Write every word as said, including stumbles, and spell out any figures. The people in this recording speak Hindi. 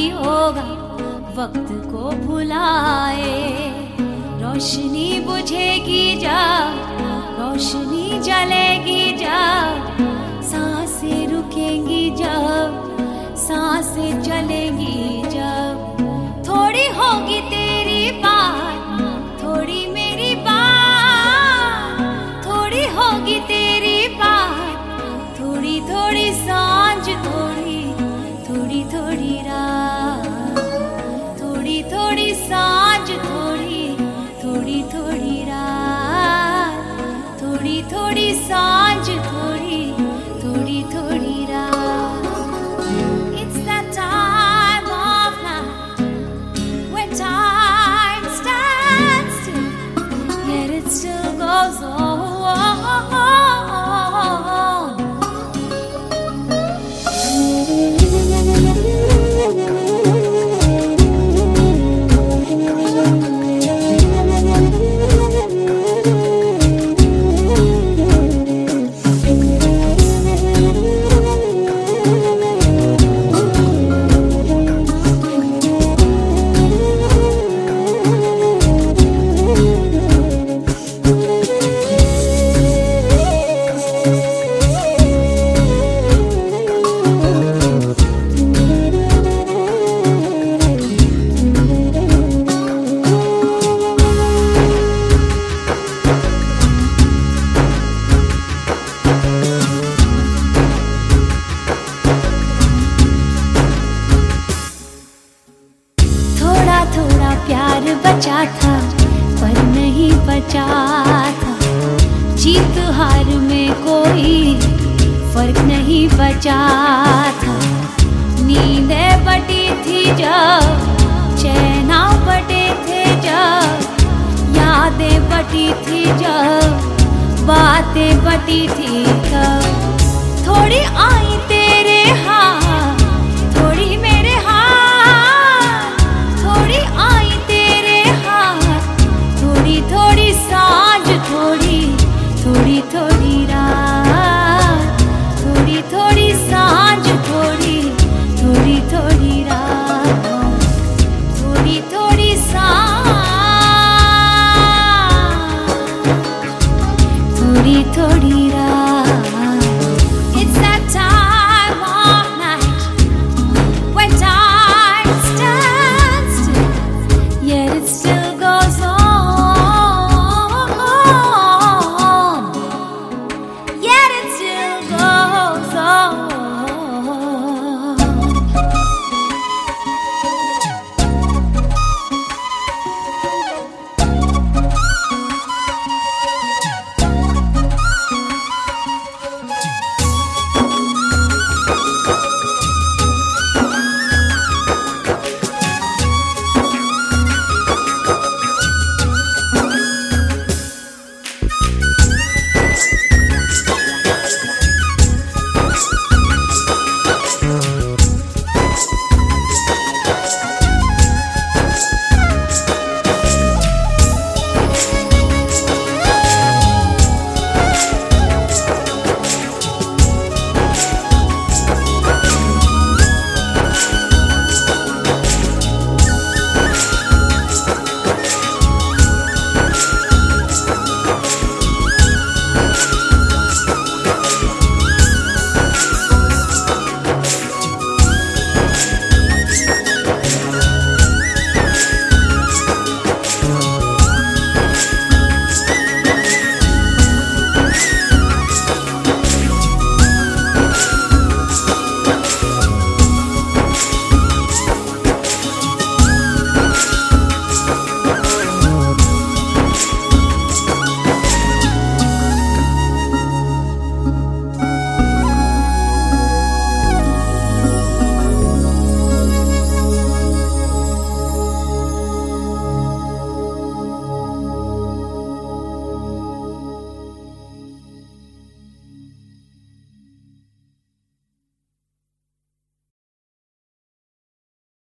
ही होगा वक्त को भुलाए। रोशनी बुझेगी जब, रोशनी जलेगी जब, सांसें रुकेंगी जब, सांसें चलेंगी जब, थोड़ी होगी तेरी बात, थोड़ी मेरी बात, थोड़ी होगी तेरी बात, थोड़ी थोड़ी सांझ, थोड़ी थोड़ी थोड़ी रात, थोड़ी थोड़ी सांझ, थोड़ी थोड़ी थोड़ी रात, थोड़ी थोड़ी सांझ, थोड़ी थोड़ी थोड़ी रात। It's that time of night when time stands still, yet it still goes on. प्यार बचा था पर नहीं बचा था, जीत हार में कोई फर्क नहीं बचा था। नींदें बटी थी जब, चैना बटे थे जब, यादें बटी थी जब, बातें बटी थी तब, थोड़ी आई